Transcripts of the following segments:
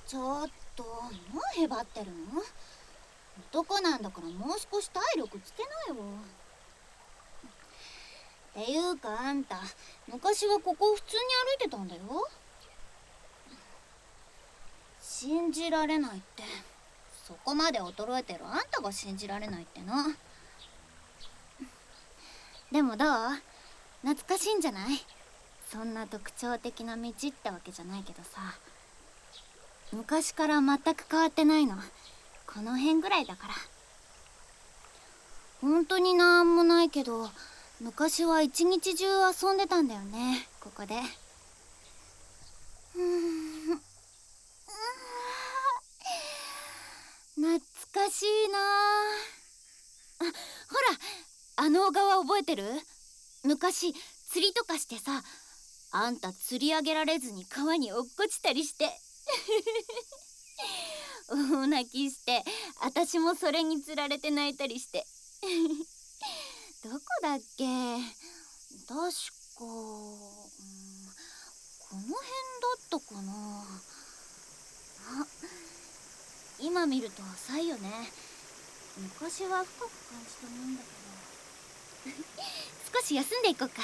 ちょっともうへばってるの？男なんだからもう少し体力つけないわ。っていうかあんた、昔はここ普通に歩いてたんだよ。信じられないって。そこまで衰えてるあんたが信じられないってな。でもどう？懐かしいんじゃない？そんな特徴的な道ってわけじゃないけどさ、昔から全く変わってないの。この辺ぐらいだから。本当になんもないけど、昔は一日中遊んでたんだよね、ここで。懐かしいなあ。ほら、あの小川覚えてる？昔釣りとかしてさ、あんた釣り上げられずに川に落っこちたりして大泣きして、私もそれにつられて泣いたりしてどこだっけ、確か、この辺だったかな。あ、今見ると浅いよね。昔は深く感じたもんだけど少し休んでいこうか。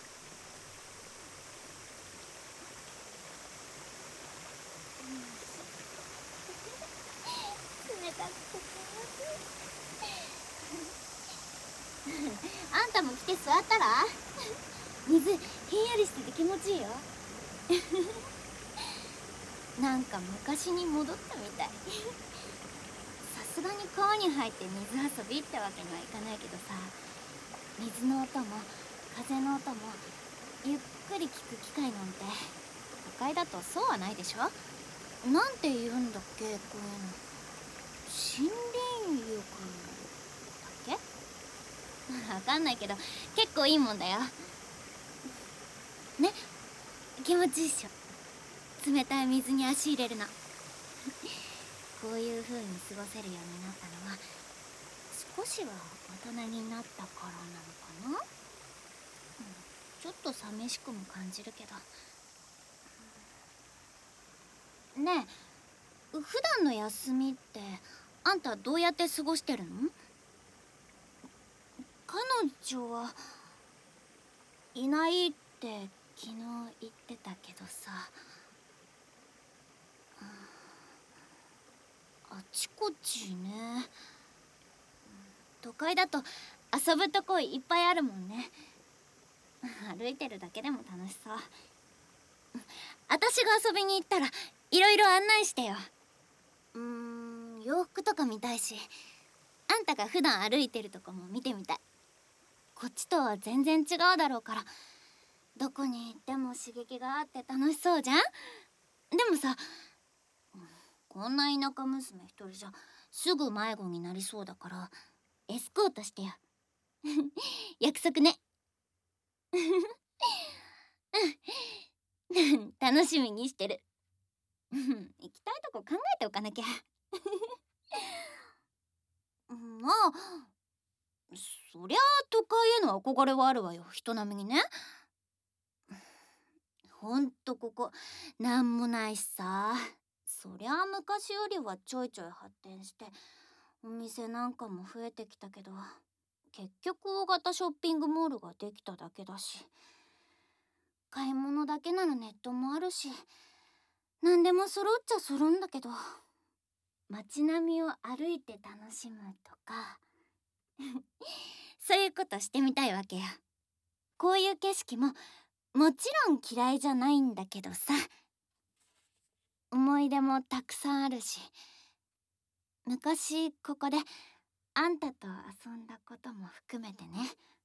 冷たくて気持ちいいあんたも来て座ったら水ひんやりしてて気持ちいいよなんか昔に戻ったみたいさすがに川に入って水遊びってわけにはいかないけどさ、水の音も風の音もゆっくり聞く機会なんて都会だとそうはないでしょ。なんて言うんだっけ、こういうの。森林浴だっけわかんないけど結構いいもんだよね。気持ちいいっしょ、冷たい水に足入れるのこういう風に過ごせるようになったのは少しは大人になったからなのかな、ちょっと寂しくも感じるけど。ねえ、普段の休みってあんたどうやって過ごしてるの？彼女はいないって昨日言ってたけどさ、あちこちね。都会だと遊ぶとこいっぱいあるもんね。歩いてるだけでも楽しそう。私が遊びに行ったらいろいろ案内してよ。洋服とか見たいし、あんたが普段歩いてるとこも見てみたい。こっちとは全然違うだろうから、どこに行っても刺激があって楽しそうじゃん。でもさ、こんな田舎娘一人じゃすぐ迷子になりそうだからエスコートしてよ約束ね楽しみにしてる行きたいとこ考えておかなきゃまあ、そりゃ都会への憧れはあるわよ、人並みにね。ほんとここなんもないしさ。そりゃあ昔よりはちょいちょい発展してお店なんかも増えてきたけど、結局大型ショッピングモールができただけだし、買い物だけならネットもあるし、何でも揃っちゃ揃うんだけど、街並みを歩いて楽しむとかそういうことしてみたいわけよ。こういう景色ももちろん嫌いじゃないんだけどさ、思い出もたくさんあるし、昔ここであんたと遊んだことも含めてね。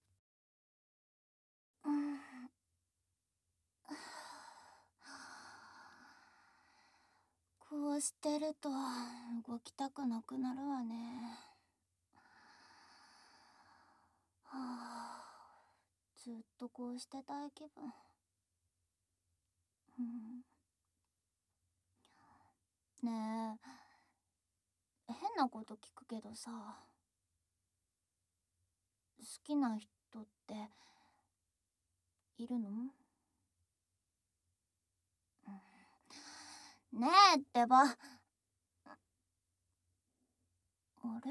うんこうしてると動きたくなくなるわね。はあ、ずっとこうしてたい気分。ねえ、変なこと聞くけどさ、好きな人っているの？ ねえってば。あれ、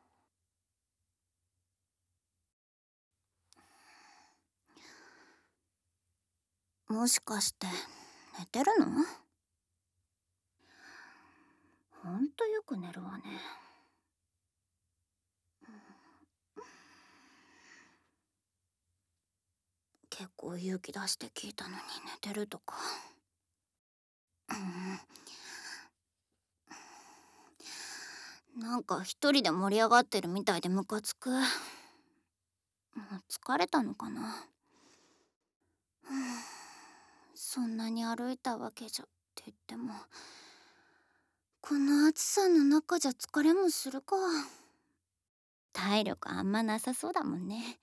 もしかして寝てるの？ほんとよく寝るわね。結構勇気出して聞いたのに寝てるとか。なんか一人で盛り上がってるみたいでムカつく。もう疲れたのかな。そんなに歩いたわけじゃって言っても、この暑さの中じゃ疲れもするか。体力あんまなさそうだもんね。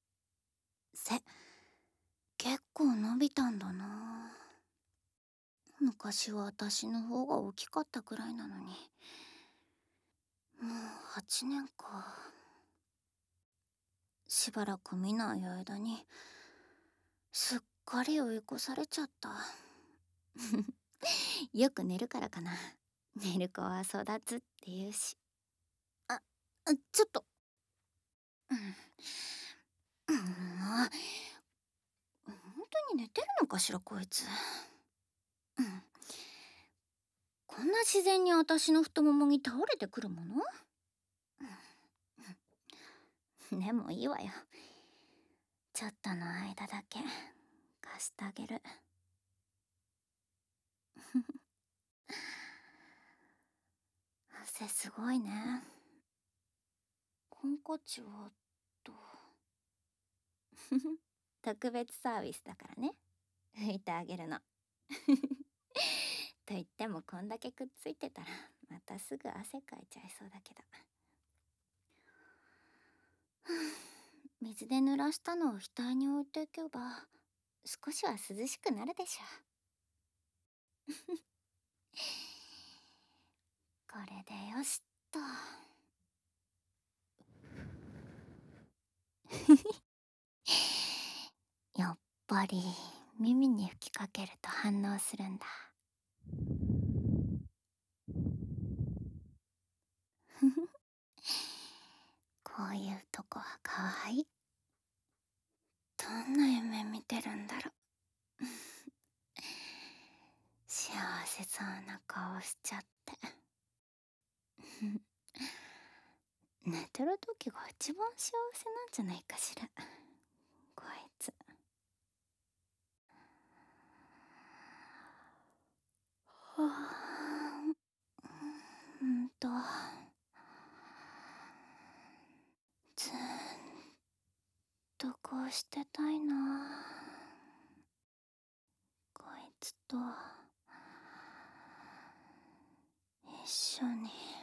結構伸びたんだな。昔は私の方が大きかったくらいなのに。もう8年か。しばらく見ない間にすっかり追い越されちゃった。よく寝るからかな。寝る子は育つって言うし。あ、ちょっと。うん、本当に寝てるのかしらこいつ。こんな自然に私の太ももに倒れてくるもの？でもいいわよ。ちょっとの間だけ貸してあげる。汗すごいね。ハンカチはと。特別サービスだからね。拭いてあげるの。と言ってもこんだけくっついてたらまたすぐ汗かいちゃいそうだけど。水で濡らしたのを額に置いていけば少しは涼しくなるでしょ。これでよしっと。やっぱり耳に吹きかけると反応するんだ。こういうとこはかわいい。どんな夢見てるんだろう。幸せそうな顔しちゃって。寝てる時が一番幸せなんじゃないかしらこいつ。はあ、ずーっとこうしてたいな。こいつと一緒に。